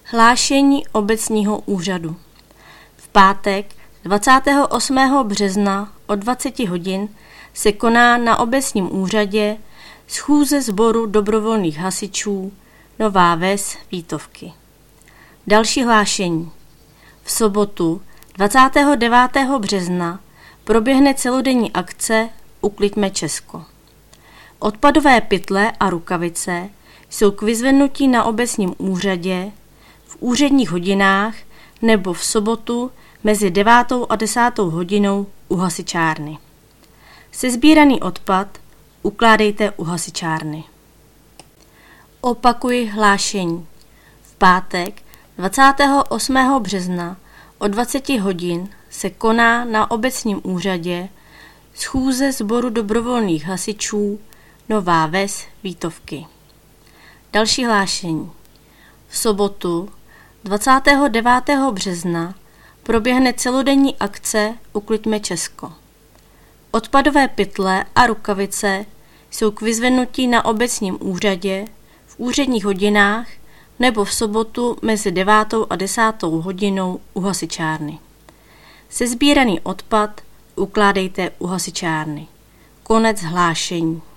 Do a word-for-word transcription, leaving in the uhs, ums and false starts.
Hlášení obecního úřadu. V pátek dvacátého osmého března od dvaceti hodin se koná na obecním úřadě schůze sboru dobrovolných hasičů Nová Ves Vítovky. Další hlášení. V sobotu dvacátého devátého března proběhne celodenní akce Ukliďme Česko. Odpadové pytle a rukavice jsou k vyzvednutí na obecním úřadě v úředních hodinách nebo v sobotu mezi devátou a desátou hodinou u hasičárny. Sesbíraný odpad ukládejte u hasičárny. Opakuji hlášení. V pátek dvacátého osmého března od dvaceti hodin se koná na obecním úřadě schůze sboru dobrovolných hasičů Nová Ves Vítovky. Další hlášení. V sobotu dvacátého devátého března proběhne celodenní akce Ukliďme Česko. Odpadové pytle a rukavice jsou k vyzvednutí na obecním úřadě v úředních hodinách nebo v sobotu mezi devátou a desátou hodinou u hasičárny. Sesbíraný odpad ukládejte u hasičárny. Konec hlášení.